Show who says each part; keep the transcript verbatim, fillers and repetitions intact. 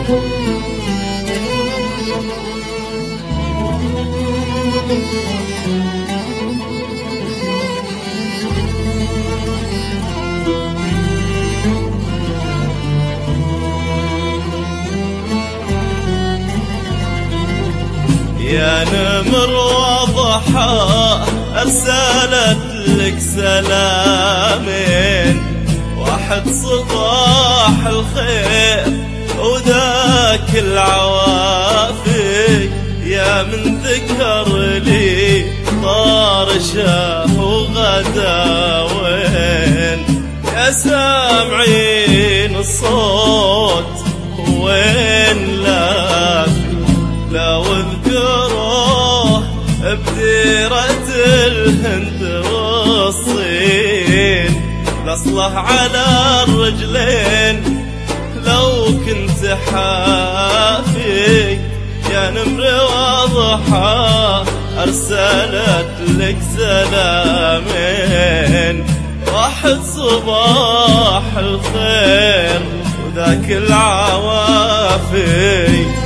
Speaker 1: يا نمر وضحى أرسلت لك سلامين، واحد صباح الخير وذاك العوافي، يا من ذكر لي طارشه وغدا وين، يا سامعين الصوت وين لافي، لو اذكروه بديرة الهند والصين، نصله على الرجلين لو كنت حافي، يا نمر وضحى أرسلت لك سلامين، واحد صباح الخير وذاك العوافي.